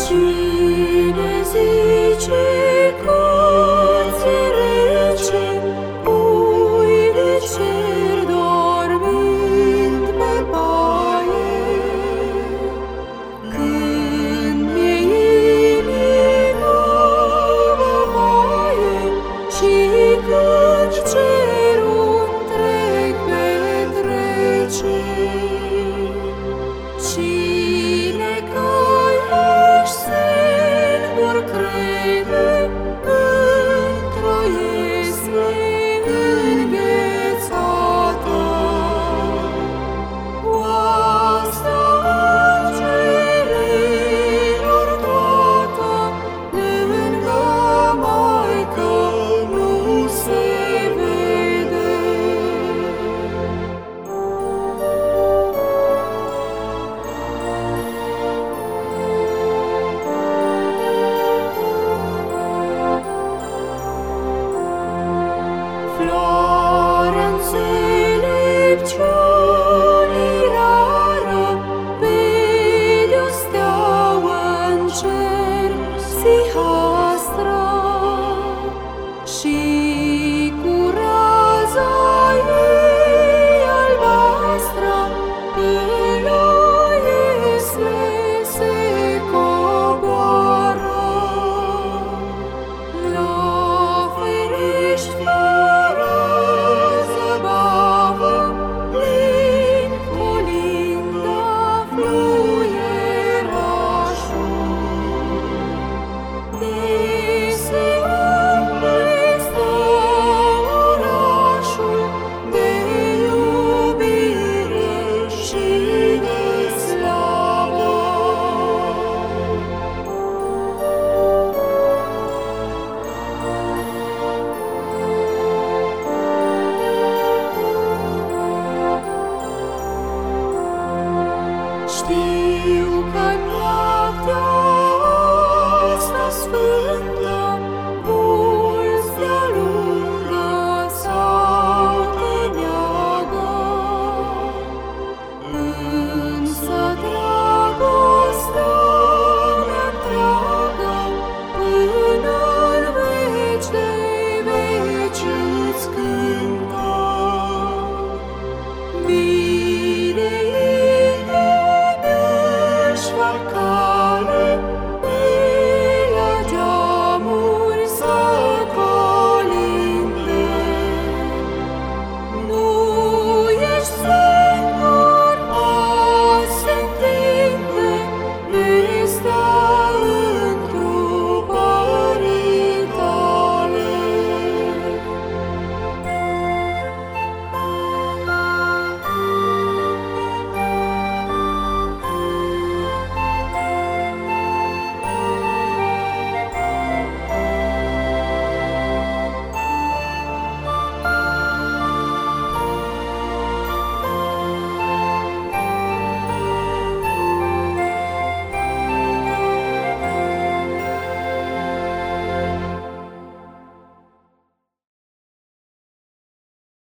Cine zice că ți-e rece, uite cer dormind pe paie. Când mi-e inima văpaie și când cerul întreg petrece, cine căieși sen vor crede într-o iesme înghețată. Oastea îngerilor toată, lângă Maică nu se vede. Floarea înțelepciunii rară, vede o steaua în cer sihastră și cu raza ei albastră pe la iesle se coboară. La ferești fără zăbavă, plin colinda fluierașul. De se umple stă orașul de iubire și de slavă. Știu că